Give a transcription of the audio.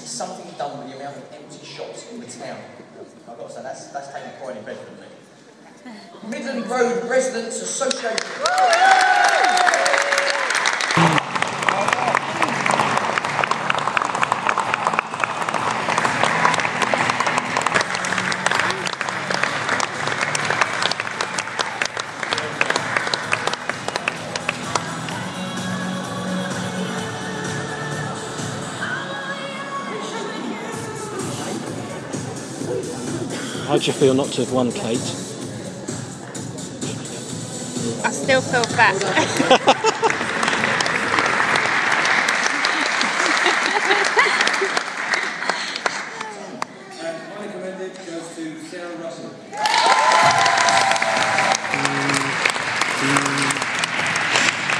is something done with the amount of empty shops in the town. I've got to say, that's taking pride in Bedford, me. Midland Road Residents Association. How do you feel not to have won, Kate? I still feel fat. Highly commended goes to Sarah Russell.